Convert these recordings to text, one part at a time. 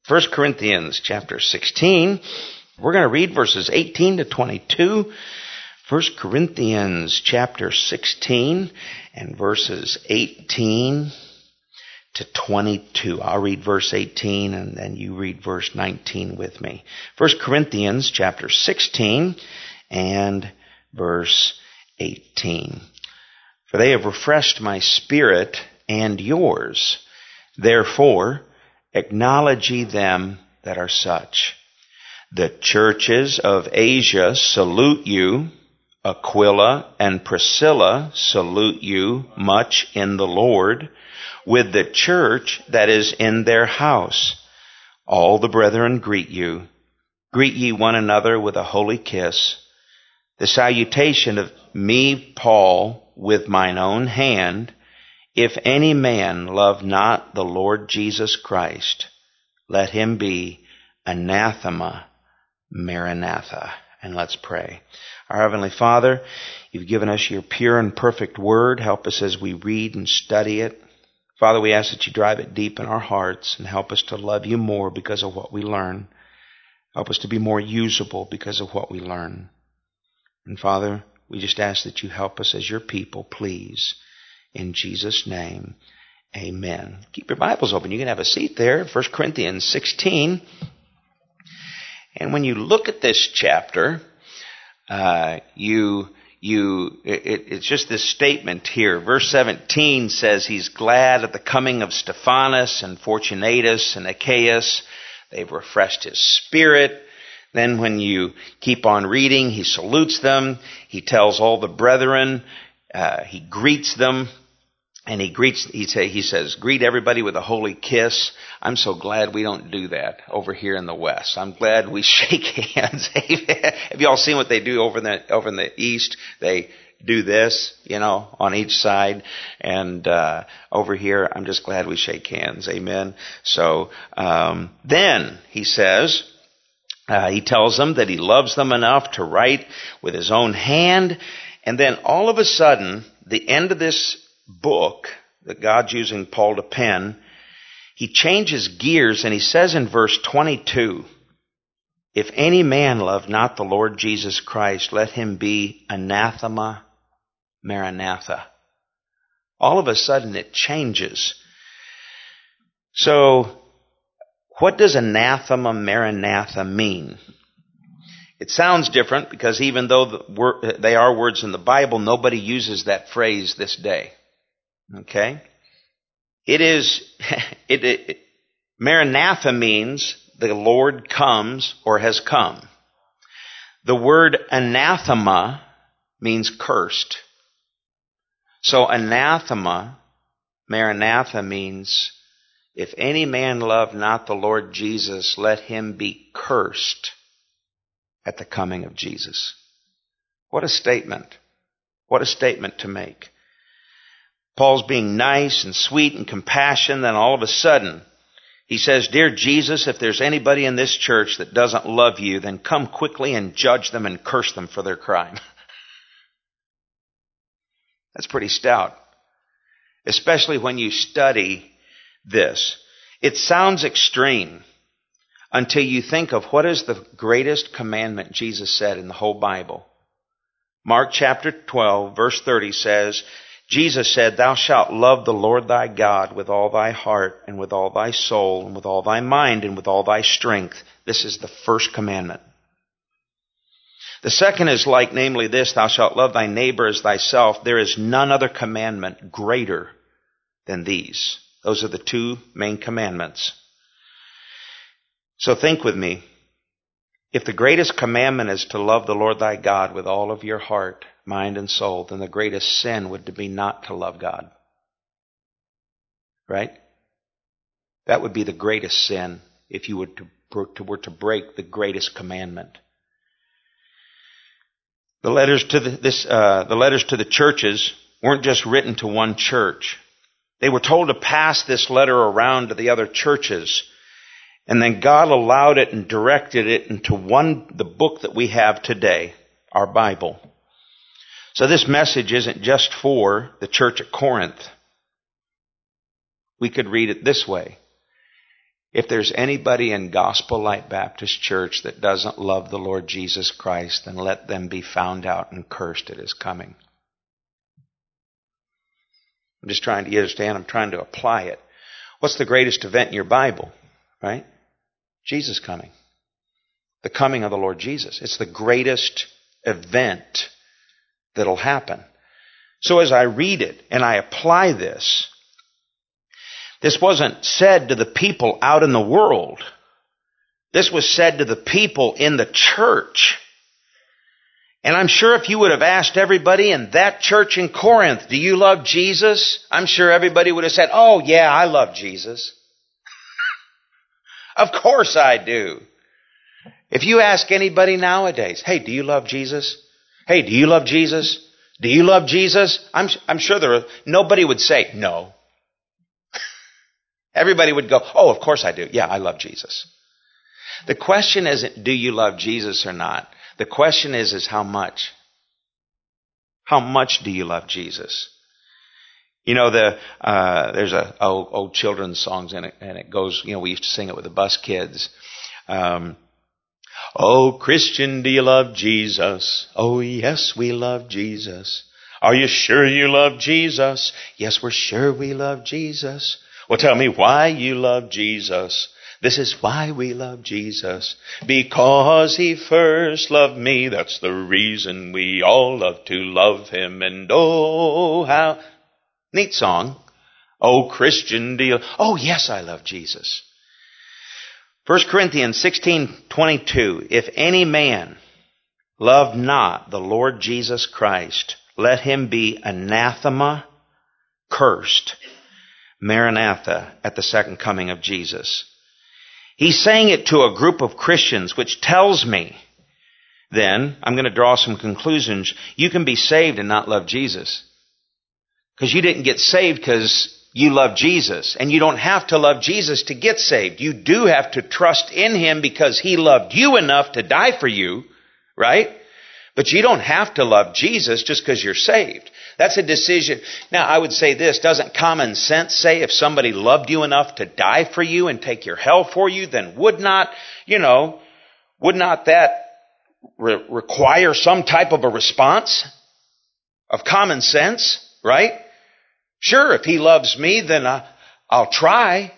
1 Corinthians chapter 16. We're going to read verses 18 to 22. 1 Corinthians chapter 16 and verses 18 to 22. I'll read verse 18 and then you read verse 19 with me. 1 Corinthians chapter 16 and verse 18. For they have refreshed my spirit and yours. Therefore, acknowledge ye them that are such. The churches of Asia salute you. Aquila and Priscilla salute you much in the Lord, with the church that is in their house. All the brethren greet you. Greet ye one another with a holy kiss. The salutation of me, Paul, with mine own hand. If any man love not the Lord Jesus Christ, let him be anathema, Maranatha. And let's pray. Our Heavenly Father, you've given us your pure and perfect word. Help us as we read and study it. Father, we ask that you drive it deep in our hearts and help us to love you more because of what we learn. Help us to be more usable because of what we learn. And Father, we just ask that you help us as your people, please. In Jesus' name, amen. Keep your Bibles open. You can have a seat there, 1 Corinthians 16. And when you look at this chapter, it's just this statement here. Verse 17 says he's glad at the coming of Stephanas and Fortunatus and Achaeus. They've refreshed his spirit. Then when you keep on reading, he salutes them. He tells all the brethren. He greets them. And he says, greet everybody with a holy kiss. I'm so glad we don't do that over here in the West. I'm glad we shake hands. Have you all seen what they do over in the East? They do this, on each side. And over here, I'm just glad we shake hands. Amen. So then he says, he tells them that he loves them enough to write with his own hand. And then all of a sudden, the end of this book that God's using Paul to pen, he changes gears and he says in verse 22, if any man love not the Lord Jesus Christ, let him be anathema, Maranatha. All of a sudden it changes. So, what does anathema, Maranatha mean? It sounds different because even though they are words in the Bible, nobody uses that phrase this day. Okay? Maranatha means the Lord comes or has come. The word anathema means cursed. So anathema, Maranatha means, if any man love not the Lord Jesus, let him be cursed at the coming of Jesus. What a statement. What a statement to make. Paul's being nice and sweet and compassionate, then all of a sudden he says, dear Jesus, if there's anybody in this church that doesn't love you, then come quickly and judge them and curse them for their crime. That's pretty stout. Especially when you study this. It sounds extreme until you think of what is the greatest commandment Jesus said in the whole Bible. Mark chapter 12, verse 30 says, Jesus said, thou shalt love the Lord thy God with all thy heart and with all thy soul and with all thy mind and with all thy strength. This is the first commandment. The second is like, namely this, thou shalt love thy neighbor as thyself. There is none other commandment greater than these. Those are the two main commandments. So think with me. If the greatest commandment is to love the Lord thy God with all of your heart, mind, and soul, then the greatest sin would be not to love God. Right? That would be the greatest sin if you were to break the greatest commandment. The letters to the churches weren't just written to one church. They were told to pass this letter around to the other churches. And then God allowed it and directed it into the book that we have today, our Bible. So this message isn't just for the church at Corinth. We could read it this way. If there's anybody in Gospel Light Baptist Church that doesn't love the Lord Jesus Christ, then let them be found out and cursed at His coming. I'm just trying to, you understand, I'm trying to apply it. What's the greatest event in your Bible? Right? Jesus coming. The coming of the Lord Jesus. It's the greatest event that'll happen. So as I read it and I apply this, this wasn't said to the people out in the world. This was said to the people in the church. And I'm sure if you would have asked everybody in that church in Corinth, do you love Jesus? I'm sure everybody would have said, oh yeah, I love Jesus. Of course I do. If you ask anybody nowadays, hey, do you love Jesus? Hey, do you love Jesus? Do you love Jesus? I'm sure nobody would say no. Everybody would go, oh, of course I do. Yeah, I love Jesus. The question isn't, do you love Jesus or not? The question is how much? How much do you love Jesus? You know, there's a old children's songs in it, and it goes, we used to sing it with the bus kids. Oh, Christian, do you love Jesus? Oh, yes, we love Jesus. Are you sure you love Jesus? Yes, we're sure we love Jesus. Well, tell me why you love Jesus. This is why we love Jesus. Because He first loved me. That's the reason we all love to love Him. And oh, how... Neat song. Oh, Christian, do you... Oh, yes, I love Jesus. 1 Corinthians 16:22. If any man love not the Lord Jesus Christ, let him be anathema, cursed. Maranatha, at the second coming of Jesus. He's saying it to a group of Christians, which tells me, then, I'm going to draw some conclusions. You can be saved and not love Jesus. Because you didn't get saved because you love Jesus. And you don't have to love Jesus to get saved. You do have to trust in Him because He loved you enough to die for you, right? But you don't have to love Jesus just because you're saved. That's a decision. Now, I would say this, doesn't common sense say if somebody loved you enough to die for you and take your hell for you, then would not that require some type of a response of common sense, right? Sure, if He loves me, then I'll try.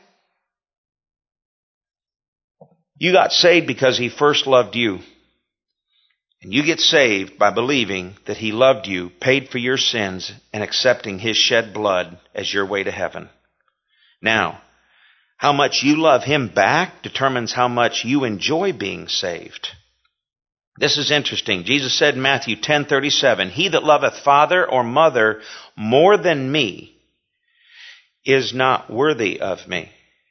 You got saved because He first loved you. And you get saved by believing that He loved you, paid for your sins, and accepting His shed blood as your way to heaven. Now, how much you love Him back determines how much you enjoy being saved. This is interesting. Jesus said in Matthew 10:37, He that loveth father or mother more than me is not worthy of me.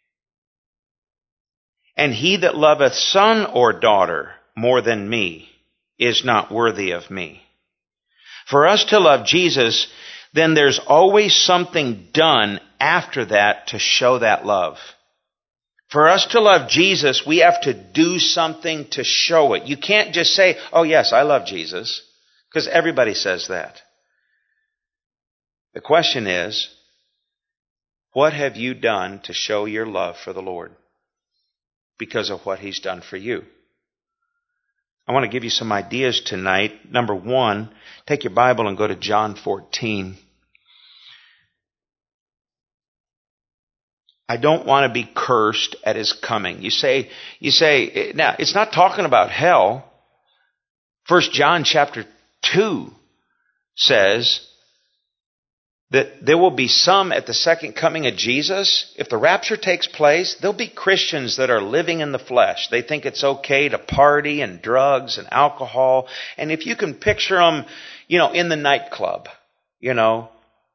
And he that loveth son or daughter more than me is not worthy of me. For us to love Jesus, then there's always something done after that to show that love. For us to love Jesus, we have to do something to show it. You can't just say, oh yes, I love Jesus, because everybody says that. The question is, what have you done to show your love for the Lord because of what He's done for you? I want to give you some ideas tonight. Number one, take your Bible and go to John 14. I don't want to be cursed at His coming. You say, now, it's not talking about hell. 1 John chapter 2 says that there will be some at the second coming of Jesus. If the rapture takes place, there'll be Christians that are living in the flesh. They think it's okay to party and drugs and alcohol. And if you can picture them, in the nightclub, boogie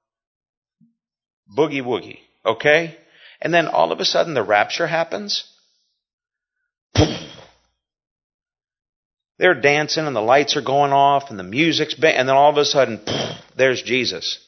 woogie, okay? And then all of a sudden the rapture happens. They're dancing and the lights are going off and the music's and then all of a sudden, there's Jesus.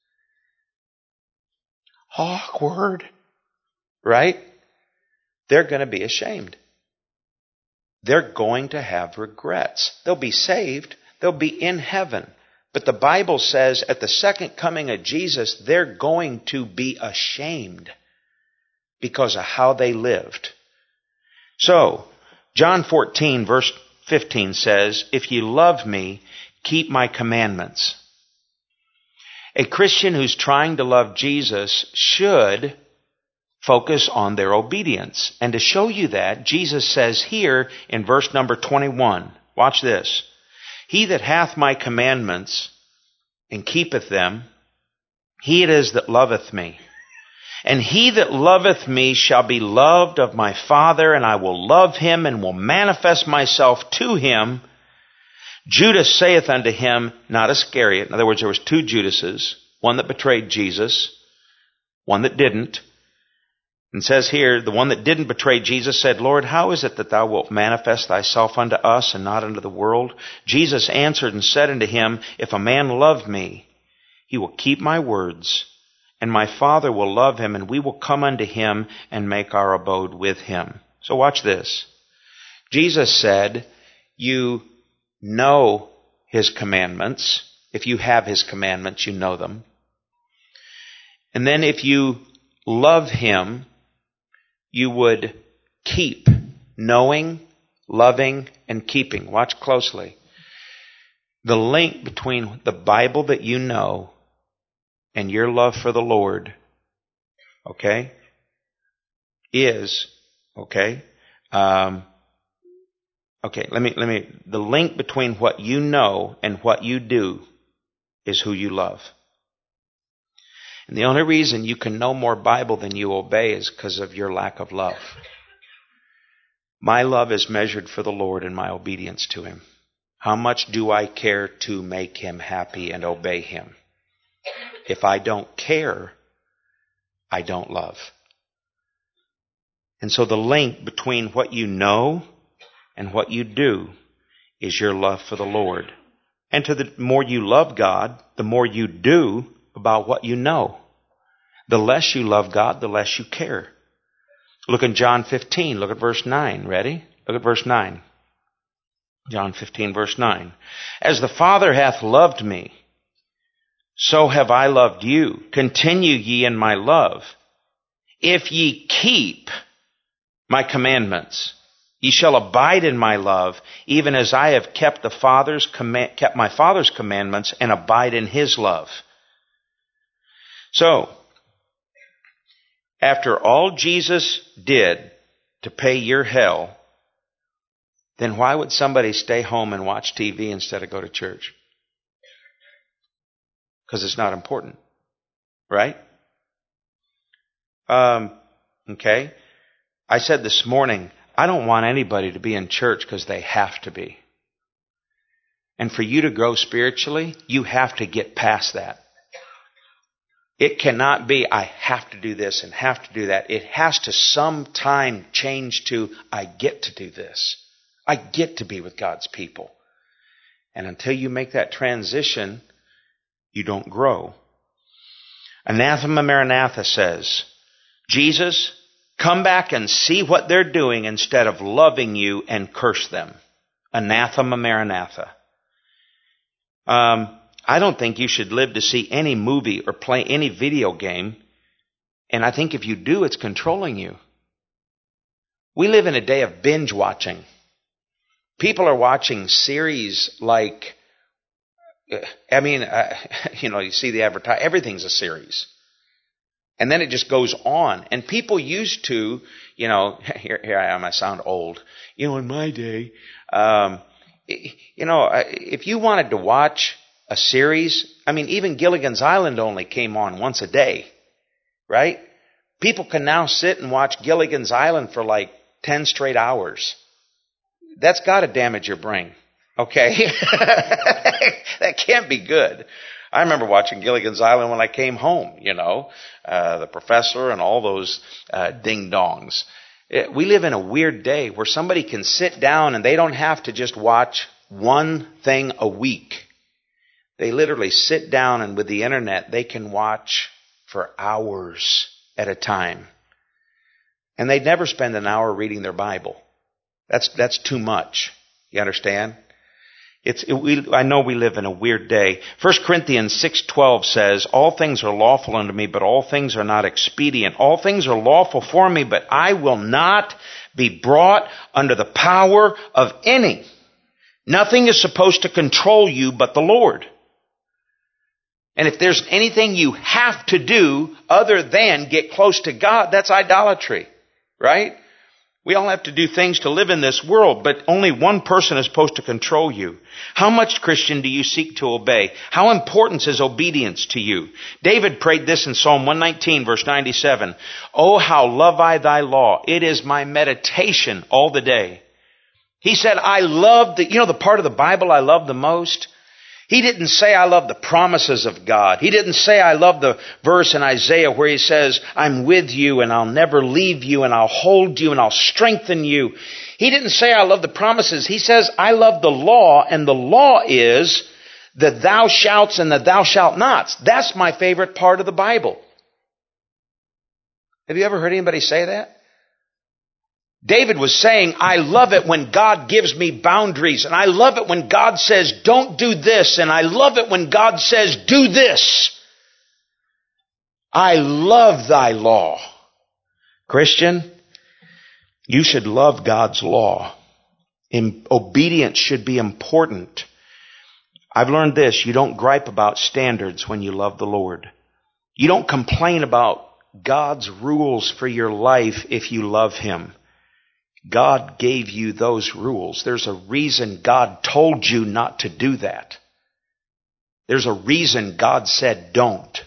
Awkward, right? They're going to be ashamed. They're going to have regrets. They'll be saved. They'll be in heaven. But the Bible says at the second coming of Jesus, they're going to be ashamed. because of how they lived. So, John 14 verse 15 says, if you love me, keep my commandments. A Christian who's trying to love Jesus should focus on their obedience. And to show you that, Jesus says here in verse number 21, watch this. He that hath my commandments and keepeth them, he it is that loveth me. And he that loveth me shall be loved of my Father, and I will love him and will manifest myself to him. Judas saith unto him, not Iscariot. In other words, there was two Judases, one that betrayed Jesus, one that didn't. And says here, the one that didn't betray Jesus said, Lord, how is it that thou wilt manifest thyself unto us and not unto the world? Jesus answered and said unto him, if a man love me, he will keep my words, and my Father will love him, and we will come unto him and make our abode with him. So watch this. Jesus said, you know his commandments. If you have his commandments, you know them. And then if you love him, you would keep knowing, loving, and keeping. Watch closely. The link between the Bible that you know and your love for the Lord, okay, is, okay, the link between what you know and what you do is who you love. And the only reason you can know more Bible than you obey is because of your lack of love. My love is measured for the Lord in my obedience to him. How much do I care to make him happy and obey him? If I don't care, I don't love. And so the link between what you know and what you do is your love for the Lord. And to the more you love God, the more you do about what you know. The less you love God, the less you care. Look in John 15. Look at verse 9. Ready? Look at verse 9. John 15, verse 9. As the Father hath loved me, so have I loved you. Continue ye in my love. If ye keep my commandments, ye shall abide in my love, even as I have kept my Father's commandments and abide in his love. So, after all Jesus did to pay your hell, then why would somebody stay home and watch TV instead of go to church? Because it's not important, right? Okay. I said this morning, I don't want anybody to be in church because they have to be. And for you to grow spiritually, you have to get past that. It cannot be, I have to do this and have to do that. It has to sometime change to, I get to do this. I get to be with God's people. And until you make that transition, you don't grow. Anathema Maranatha says, Jesus, come back and see what they're doing instead of loving you and curse them. Anathema Maranatha. I don't think you should live to see any movie or play any video game. And I think if you do, it's controlling you. We live in a day of binge watching. People are watching series like, you see the advertising, everything's a series. And then it just goes on. And people used to, here I am, I sound old. In my day, if you wanted to watch a series, even Gilligan's Island only came on once a day, right? People can now sit and watch Gilligan's Island for like 10 straight hours. That's got to damage your brain, okay? That can't be good. I remember watching Gilligan's Island when I came home, the professor and all those ding-dongs. We live in a weird day where somebody can sit down and they don't have to just watch one thing a week. They literally sit down and with the internet, they can watch for hours at a time. And they'd never spend an hour reading their Bible. That's too much. You understand? I know we live in a weird day. 1 Corinthians 6:12 says, all things are lawful unto me, but all things are not expedient. All things are lawful for me, but I will not be brought under the power of any. Nothing is supposed to control you but the Lord. And if there's anything you have to do other than get close to God, that's idolatry, right? We all have to do things to live in this world, but only one person is supposed to control you. How much, Christian, do you seek to obey? How important is obedience to you? David prayed this in Psalm 119, verse 97. Oh, how love I thy law. It is my meditation all the day. He said, I love the part of the Bible I love the most? He didn't say, I love the promises of God. He didn't say, I love the verse in Isaiah where he says, I'm with you and I'll never leave you and I'll hold you and I'll strengthen you. He didn't say, I love the promises. He says, I love the law, and the law is the thou shalt and the thou shalt nots. That's my favorite part of the Bible. Have you ever heard anybody say that? David was saying, I love it when God gives me boundaries, and I love it when God says, don't do this, and I love it when God says, do this. I love thy law. Christian, you should love God's law. Obedience should be important. I've learned this, you don't gripe about standards when you love the Lord. You don't complain about God's rules for your life if you love Him. God gave you those rules. There's a reason God told you not to do that. There's a reason God said don't.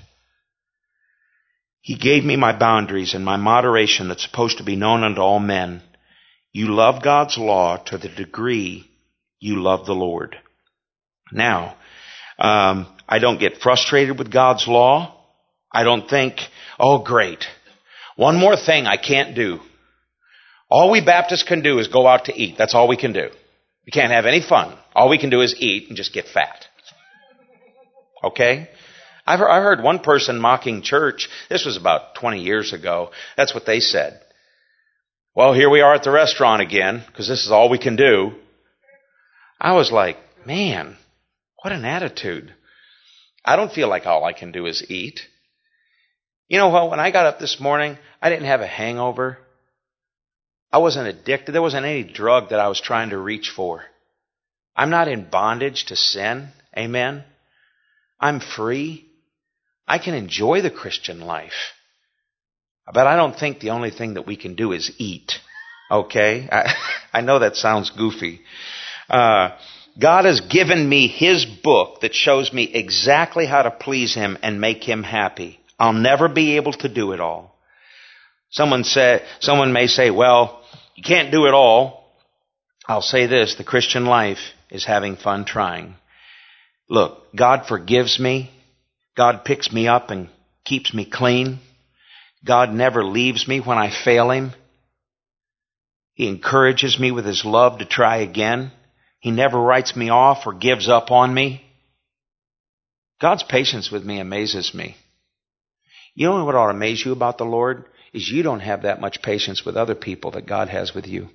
He gave me my boundaries and my moderation that's supposed to be known unto all men. You love God's law to the degree you love the Lord. Now, I don't get frustrated with God's law. I don't think, oh great, one more thing I can't do. All we Baptists can do is go out to eat. That's all we can do. We can't have any fun. All we can do is eat and just get fat. Okay? I heard one person mocking church. This was about 20 years ago. That's what they said. Well, here we are at the restaurant again, because this is all we can do. I was like, man, what an attitude. I don't feel like all I can do is eat. You know what? When I got up this morning, I didn't have a hangover. I wasn't addicted. There wasn't any drug that I was trying to reach for. I'm not in bondage to sin. Amen. I'm free. I can enjoy the Christian life. But I don't think the only thing that we can do is eat. Okay? I know that sounds goofy. God has given me His book that shows me exactly how to please Him and make Him happy. I'll never be able to do it all. Someone may say, well, you can't do it all. I'll say this, the Christian life is having fun trying. Look, God forgives me. God picks me up and keeps me clean. God never leaves me when I fail Him. He encourages me with His love to try again. He never writes me off or gives up on me. God's patience with me amazes me. You know what ought to amaze you about the Lord? Is you don't have that much patience with other people that God has with you.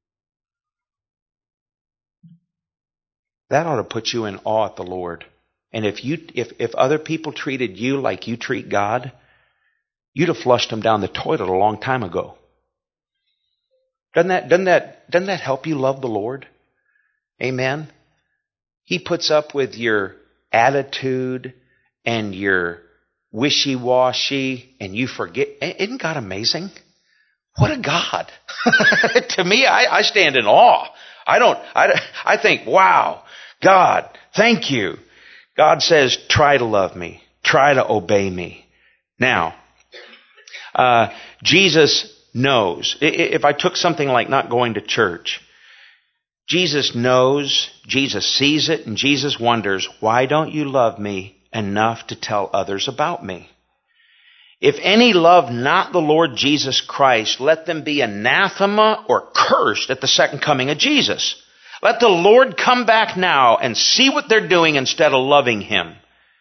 That ought to put you in awe at the Lord. And if other people treated you like you treat God, you'd have flushed them down the toilet a long time ago. Doesn't that help you love the Lord? Amen. He puts up with your attitude and your wishy-washy, and you forget. Isn't God amazing? What a God. To me, I stand in awe. I think, wow, God, thank you. God says, try to love me. Try to obey me. Now, Jesus knows. If I took something like not going to church, Jesus knows, Jesus sees it, and Jesus wonders, why don't you love me enough to tell others about me? If any love not the Lord Jesus Christ, let them be anathema or cursed at the second coming of Jesus. Let the Lord come back now and see what they're doing instead of loving Him.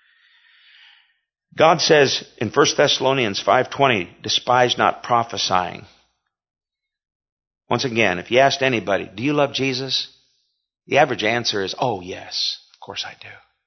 God says in 1 Thessalonians 5:20, despise not prophesying. Once again, if you asked anybody, do you love Jesus? The average answer is, oh yes, of course I do.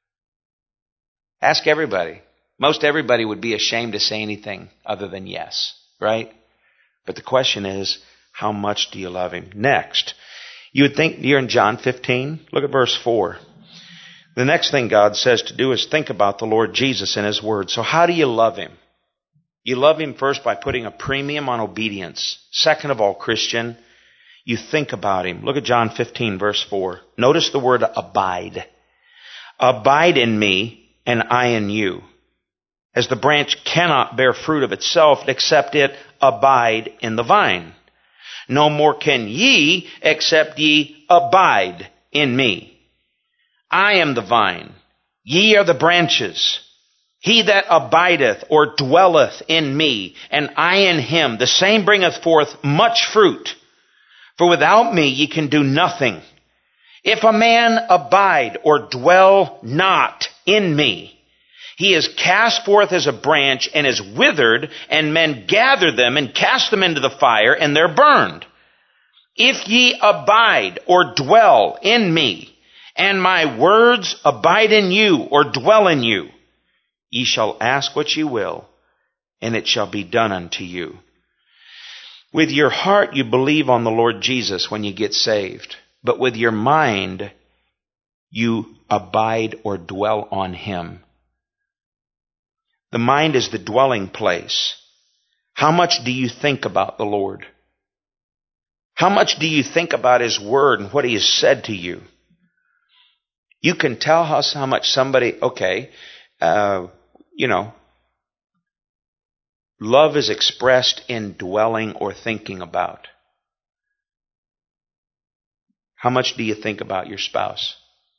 Ask everybody. Most everybody would be ashamed to say anything other than yes, right? But the question is, how much do you love Him? Next, you would think, you're in John 15. Look at verse 4. The next thing God says to do is think about the Lord Jesus and His Word. So how do you love Him? You love Him first by putting a premium on obedience. Second of all, Christian, you think about Him. Look at John 15, verse 4. Notice the word abide. Abide in me, and I in you. As the branch cannot bear fruit of itself except it abide in the vine. No more can ye except ye abide in me. I am the vine, ye are the branches. He that abideth or dwelleth in me, and I in him, the same bringeth forth much fruit. For without me ye can do nothing. If a man abide or dwell not in me, he is cast forth as a branch and is withered, and men gather them and cast them into the fire, and they're burned. If ye abide or dwell in me, and my words abide in you or dwell in you, ye shall ask what ye will, and it shall be done unto you. With your heart you believe on the Lord Jesus when you get saved, but with your mind you abide or dwell on Him. The mind is the dwelling place. How much do you think about the Lord? How much do you think about His Word and what He has said to you? You can tell how much somebody, love is expressed in dwelling or thinking about. How much do you think about your spouse?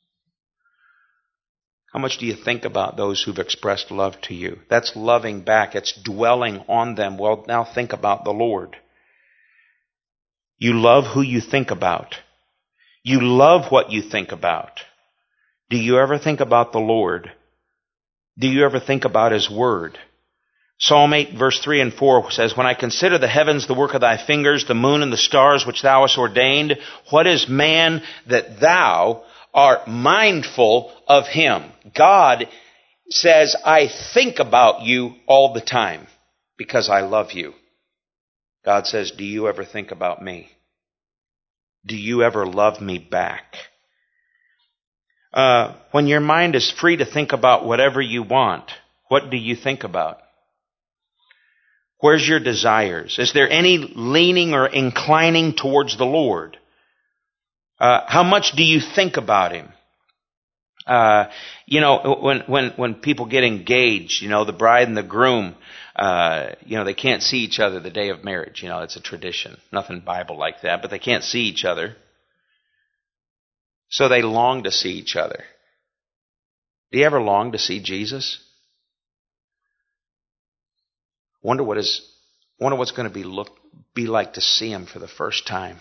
How much do you think about those who've expressed love to you? That's loving back. It's dwelling on them. Well, now think about the Lord. You love who you think about. You love what you think about. Do you ever think about the Lord? Do you ever think about His Word? Psalm 8 verse 3 and 4 says, When I consider the heavens, the work of thy fingers, the moon and the stars which thou hast ordained, what is man that thou art mindful of him? God says, I think about you all the time because I love you. God says, do you ever think about me? Do you ever love me back? When your mind is free to think about whatever you want, what do you think about? Where's your desires? Is there any leaning or inclining towards the Lord? How much do you think about Him? When people get engaged, the bride and the groom, they can't see each other the day of marriage. It's a tradition. Nothing Bible like that, but they can't see each other. So they long to see each other. Do you ever long to see Jesus? Wonder what's going to be like to see Him for the first time.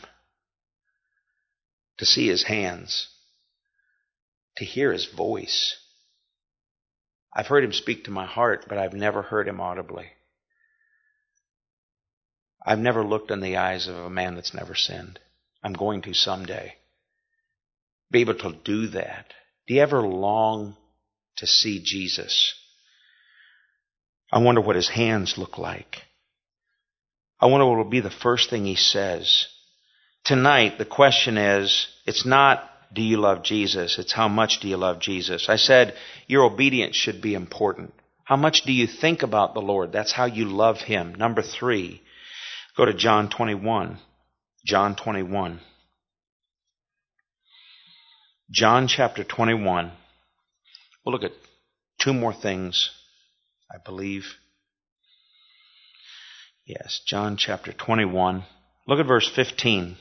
To see His hands. To hear His voice. I've heard Him speak to my heart, but I've never heard Him audibly. I've never looked in the eyes of a man that's never sinned. I'm going to someday. Be able to do that. Do you ever long to see Jesus? I wonder what His hands look like. I wonder what will be the first thing He says. Tonight, the question is, it's not, do you love Jesus? It's how much do you love Jesus? I said, your obedience should be important. How much do you think about the Lord? That's how you love Him. Number 3, go to John 21. John 21. John chapter 21. We'll look at 2 more things, I believe. Yes, John chapter 21. Look at verse 15.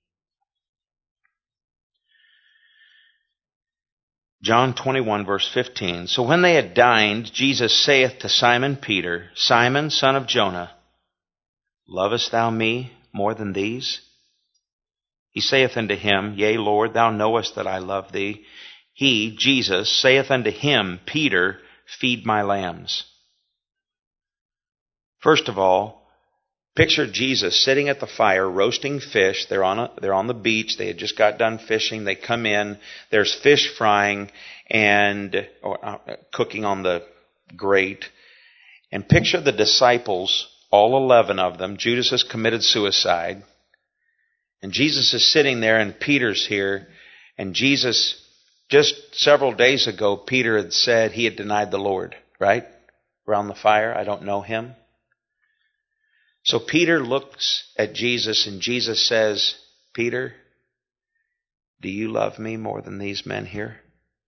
John 21, verse 15. So when they had dined, Jesus saith to Simon Peter, Simon, son of Jonah, lovest thou me more than these? He saith unto him, Yea, Lord, thou knowest that I love thee. He, Jesus, saith unto him, Peter, feed my lambs. First of all, Picture Jesus sitting at the fire, roasting fish. They're on the beach. They had just got done fishing. They come in. There's fish frying and cooking on the grate. And picture the disciples, all 11 of them. Judas has committed suicide. And Jesus is sitting there, and Peter's here. And Jesus, just several days ago, Peter had said he had denied the Lord, right? Around the fire. I don't know him. So Peter looks at Jesus, and Jesus says, Peter, do you love me more than these men here?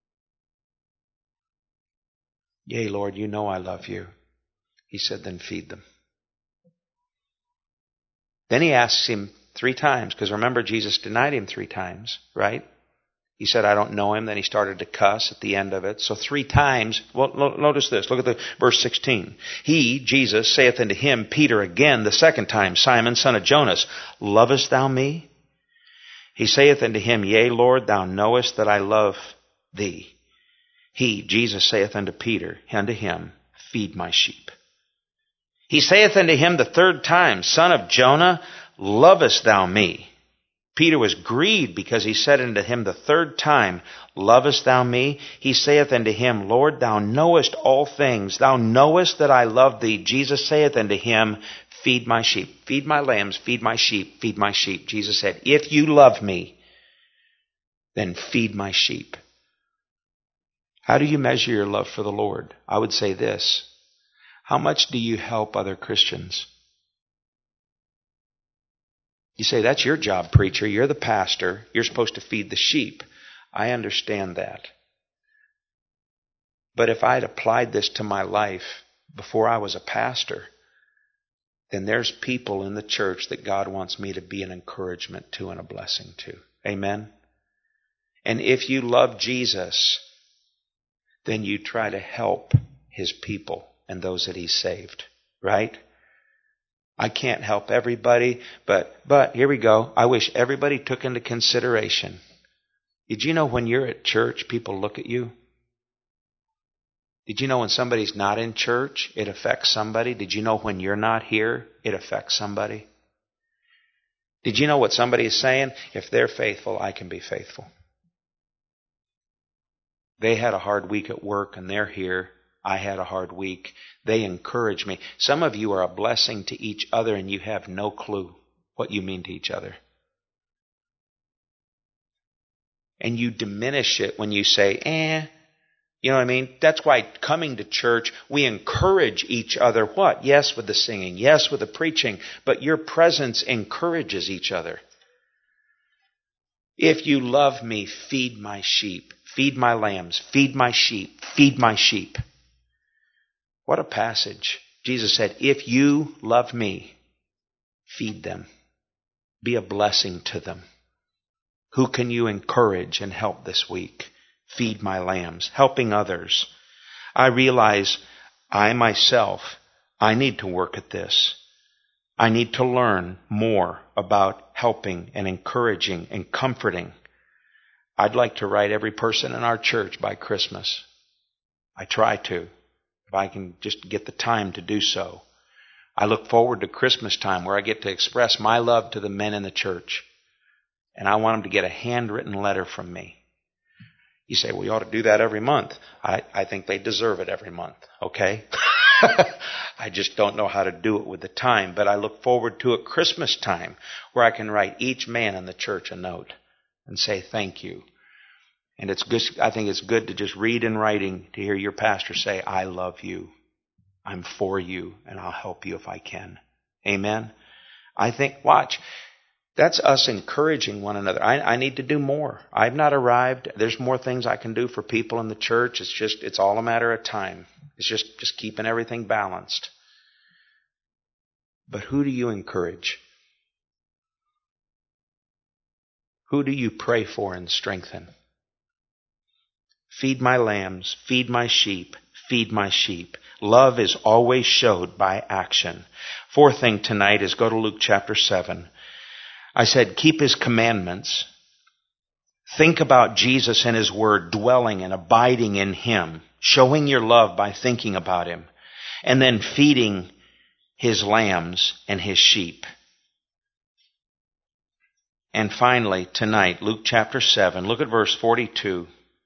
Yea, Lord, you know I love you. He said, then feed them. Then he asks him 3 times, because remember, Jesus denied him 3 times, right? He said, I don't know him. Then he started to cuss at the end of it. So 3 times, well, notice this. Look at the verse 16. He, Jesus, saith unto him, Peter, again the second time, Simon, son of Jonas, lovest thou me? He saith unto him, Yea, Lord, thou knowest that I love thee. He, Jesus, saith unto Peter, unto him, feed my sheep. He saith unto him the 3rd time, Son of Jonah, lovest thou me? Peter was grieved because he said unto him the 3rd time, lovest thou me? He saith unto him, Lord, thou knowest all things. Thou knowest that I love thee. Jesus saith unto him, feed my sheep. Feed my lambs, feed my sheep, feed my sheep. Jesus said, if you love me, then feed my sheep. How do you measure your love for the Lord? I would say this. How much do you help other Christians? You say, that's your job, preacher. You're the pastor. You're supposed to feed the sheep. I understand that. But if I had applied this to my life before I was a pastor, then there's people in the church that God wants me to be an encouragement to and a blessing to. Amen? And if you love Jesus, then you try to help his people and those that he saved. Right? I can't help everybody, but here we go. I wish everybody took into consideration. Did you know when you're at church, people look at you? Did you know when somebody's not in church, it affects somebody? Did you know when you're not here, it affects somebody? Did you know what somebody is saying? If they're faithful, I can be faithful. They had a hard week at work and they're here. I had a hard week. They encourage me. Some of you are a blessing to each other and you have no clue what you mean to each other. And you diminish it when you say, You know what I mean? That's why coming to church, we encourage each other. What? Yes, with the singing. Yes, with the preaching. But your presence encourages each other. If you love me, feed my sheep. Feed my lambs. Feed my sheep. Feed my sheep. What a passage. Jesus said, if you love me, feed them. Be a blessing to them. Who can you encourage and help this week? Feed my lambs. Helping others. I realize I myself, I need to work at this. I need to learn more about helping and encouraging and comforting. I'd like to write every person in our church by Christmas. I try to. If I can just get the time to do so. I look forward to Christmas time where I get to express my love to the men in the church. And I want them to get a handwritten letter from me. You say, well, you ought to do that every month. I think they deserve it every month, okay? I just don't know how to do it with the time. But I look forward to it Christmas time where I can write each man in the church a note and say thank you. And it's good, I think it's good to just read in writing to hear your pastor say, I love you. I'm for you, and I'll help you if I can. Amen? I think, watch, that's us encouraging one another. I need to do more. I've not arrived. There's more things I can do for people in the church. It's all a matter of time. It's just keeping everything balanced. But who do you encourage? Who do you pray for and strengthen? Feed my lambs, feed my sheep, feed my sheep. Love is always showed by action. 4th thing tonight is go to Luke chapter 7. I said keep his commandments. Think about Jesus and his word, dwelling and abiding in him, showing your love by thinking about him, and then feeding his lambs and his sheep. And finally, tonight, Luke chapter 7, look at verse 42.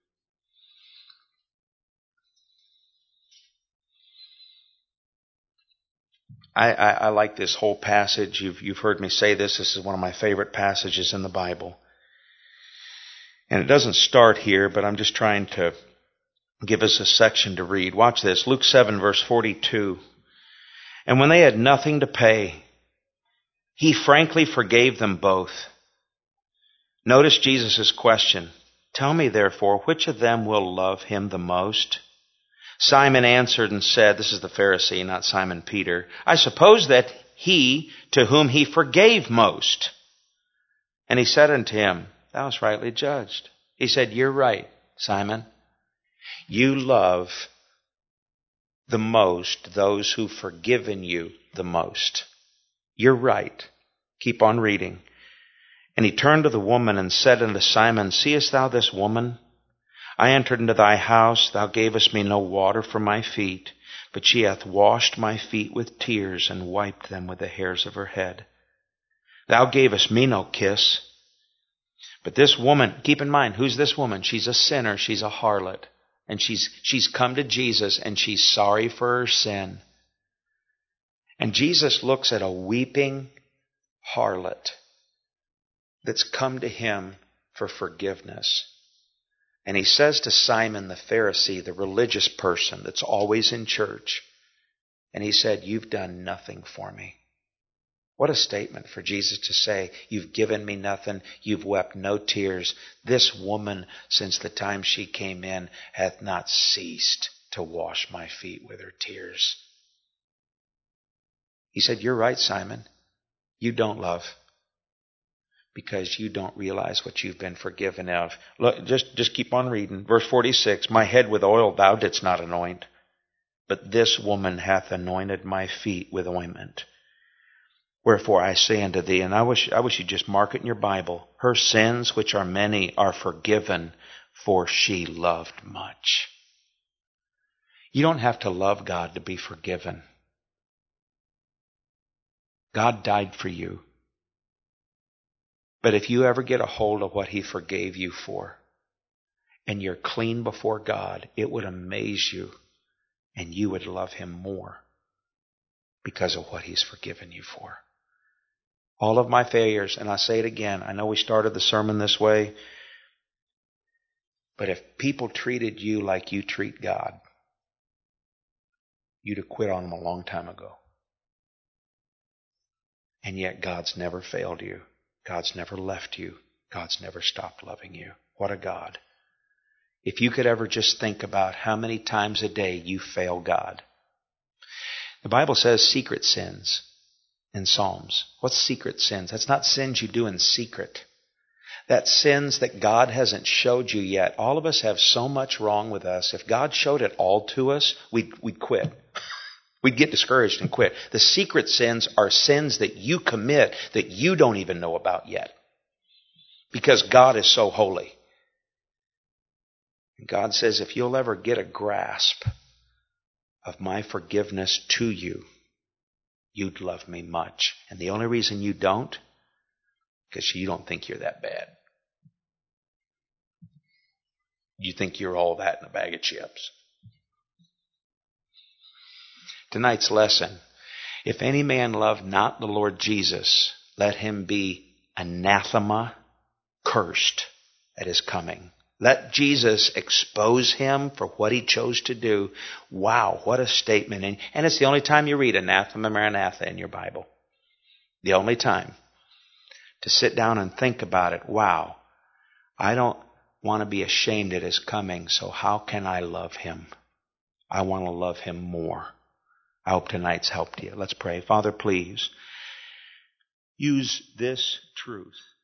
I like this whole passage. You've heard me say this. This is one of my favorite passages in the Bible. And it doesn't start here, but I'm just trying to give us a section to read. Watch this. Luke 7, verse 42. And when they had nothing to pay, he frankly forgave them both. Notice Jesus' question. Tell me, therefore, which of them will love him the most? Simon answered and said, this is the Pharisee, not Simon Peter, I suppose that he to whom he forgave most. And he said unto him, thou hast rightly judged. He said, you're right, Simon. You love the most those who've forgiven you the most. You're right. Keep on reading. And he turned to the woman and said unto Simon, seest thou this woman? I entered into thy house, thou gavest me no water for my feet, but she hath washed my feet with tears and wiped them with the hairs of her head. Thou gavest me no kiss. But this woman, keep in mind, who's this woman? She's a sinner, she's a harlot. And she's come to Jesus and she's sorry for her sin. And Jesus looks at a weeping harlot that's come to him for forgiveness. And he says to Simon the Pharisee, the religious person that's always in church, and he said, you've done nothing for me. What a statement for Jesus to say, you've given me nothing, you've wept no tears. This woman, since the time she came in, hath not ceased to wash my feet with her tears. He said, you're right, Simon. You don't love. Because you don't realize what you've been forgiven of. Look, just keep on reading. Verse 46, my head with oil thou didst not anoint, but this woman hath anointed my feet with ointment. Wherefore I say unto thee, and I wish you'd just mark it in your Bible, her sins, which are many, are forgiven, for she loved much. You don't have to love God to be forgiven. God died for you. But if you ever get a hold of what he forgave you for, and you're clean before God, it would amaze you, and you would love him more because of what he's forgiven you for. All of my failures, and I say it again, I know we started the sermon this way, but if people treated you like you treat God, you'd have quit on them a long time ago. And yet God's never failed you. God's never left you. God's never stopped loving you. What a God. If you could ever just think about how many times a day you fail God. The Bible says secret sins in Psalms. What's secret sins? That's not sins you do in secret. That's sins that God hasn't showed you yet. All of us have so much wrong with us. If God showed it all to us, we'd quit. We'd get discouraged and quit. The secret sins are sins that you commit that you don't even know about yet. Because God is so holy. And God says, if you'll ever get a grasp of my forgiveness to you, you'd love me much. And the only reason you don't, because you don't think you're that bad. You think you're all that in a bag of chips. Tonight's lesson, if any man love not the Lord Jesus, let him be anathema, cursed at his coming. Let Jesus expose him for what he chose to do. Wow, what a statement. And it's the only time you read anathema maranatha in your Bible. The only time. To sit down and think about it. Wow, I don't want to be ashamed at his coming, so how can I love him? I want to love him more. I hope tonight's helped you. Let's pray. Father, please use this truth